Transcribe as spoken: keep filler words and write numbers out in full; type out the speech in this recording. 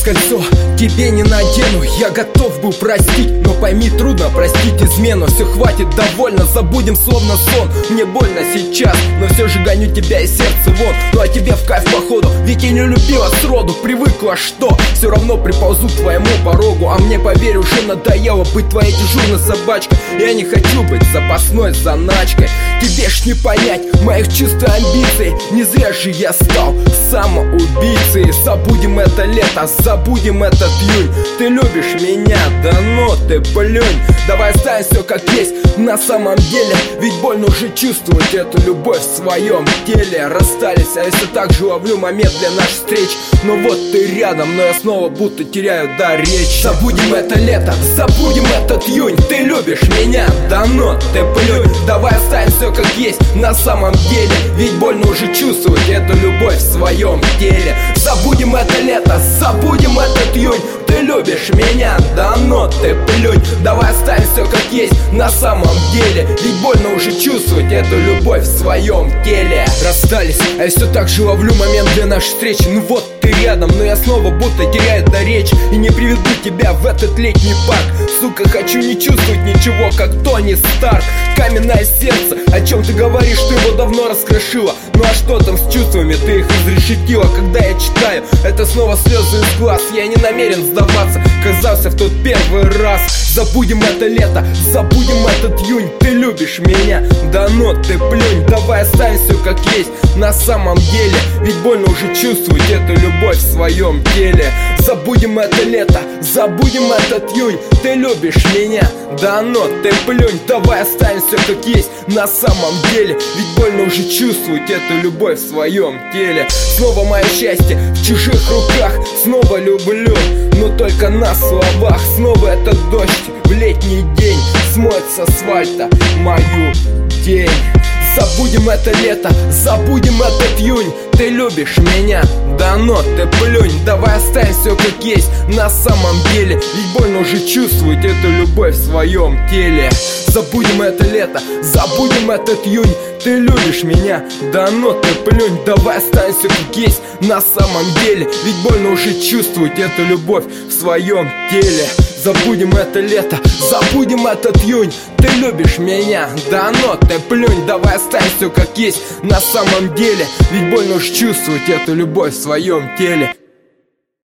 кольцо тебе не надену. Я готов был простить, но пойми, трудно простить измену. Все, хватит, довольно, забудем словно сон. Мне больно сейчас, но все же гоню тебя из сердца вон. Ну а тебе в кайф походу, ведь я не любила сроду. Привыкла, что все равно приползу к твоему порогу. А мне, поверь, уже надоело быть твоей дежурной собачкой. Я не хочу быть запасной заначкой. Тебе ж не понять моих чувств и амбиций. Не зря же я стал самоубийцей. Забудем это лето, забудем этот июнь. Ты любишь меня, да ну ты плюнь. Давай оставим все как есть на самом деле, ведь больно уже чувствовать эту любовь в своем теле. Расстались, а я все так же ловлю момент для наших встреч. Но вот ты рядом, но я снова будто теряю дар речи. Забудем это лето, забудем этот июнь. Ты любишь меня, да ну ты плюнь. Давай оставим все как есть на самом деле, ведь больно уже чувствовать эту любовь в своем теле. Забудем это лето, забудем этот июнь. Ты любишь меня, да ну ты плюнь. Давай оставим все как есть на самом деле, ведь больно уже чувствовать эту любовь в своем теле. Расстались, а я все так же ловлю момент для нашей встречи. Ну вот ты рядом, но я снова будто теряю до речи. И не приведу тебя в этот летний парк. Сука, хочу не чувствовать ничего, как Тони Старк. Каменное сердце, о чем ты говоришь, ты его давно раскрошила. Ну а что там с чувствами, ты их изрешетила. Когда я читаю, это снова слезы из глаз. Я не намерен сдаваться, казался в тот первый раз. Забудем это лето, забудем этот июнь. Ты любишь меня, да ну ты плюнь. Давай оставим все как есть на самом деле, ведь больно уже чувствовать эту любовь в своем теле. Забудем это лето, забудем этот июнь. Ты любишь меня, да ну ты плюнь. Давай оставим все как есть на самом деле, ведь больно уже чувствовать эту любовь в своем теле. Снова мое счастье в чужих руках, снова люблю, но только на словах. Снова этот дождь в летний день смоет с асфальта мою тень. Забудем это лето, забудем этот июнь. Ты любишь меня, да ну ты плюнь. Давай оставим все как есть на самом деле, ведь больно уже чувствовать эту любовь в своем теле. Забудем это лето, забудем этот июнь. Ты любишь меня, да ну ты плюнь. Давай оставим все как есть на самом деле, ведь больно уже чувствовать эту любовь в своем теле. Забудем это лето, забудем этот июнь. Ты любишь меня, да ну ты плюнь. Давай оставим все как есть на самом деле, ведь больно уж чувствовать эту любовь в своем теле.